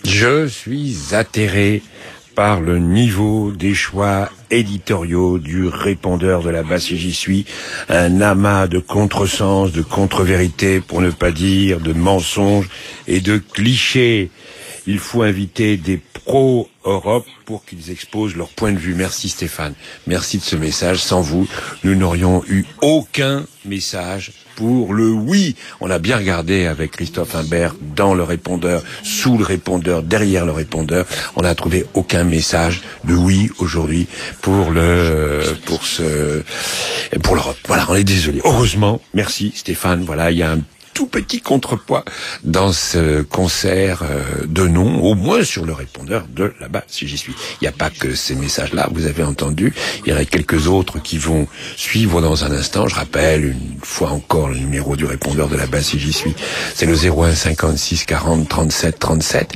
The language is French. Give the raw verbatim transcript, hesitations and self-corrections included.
Je suis atterré par le niveau des choix éditoriaux du répondeur de la basse et j'y suis. Un amas de contresens, de contre-vérités, pour ne pas dire de mensonges et de clichés. Il faut inviter des pro-Europe pour qu'ils exposent leur point de vue. Merci Stéphane. Merci de ce message. Sans vous, nous n'aurions eu aucun message pour le oui. On a bien regardé avec Christophe Imbert dans le répondeur, sous le répondeur, derrière le répondeur. On n'a trouvé aucun message de oui aujourd'hui pour le, pour ce, pour l'Europe. Voilà, on est désolé. Heureusement, merci Stéphane. Voilà, il y a un tout petit contrepoids dans ce concert euh, de non, au moins sur le répondeur de là-bas, si j'y suis. Il n'y a pas que ces messages-là, vous avez entendu, il y en a quelques autres qui vont suivre dans un instant. Je rappelle une fois encore le numéro du répondeur de là-bas, si j'y suis. C'est le zéro un cinquante-six quarante trente-sept trente-sept.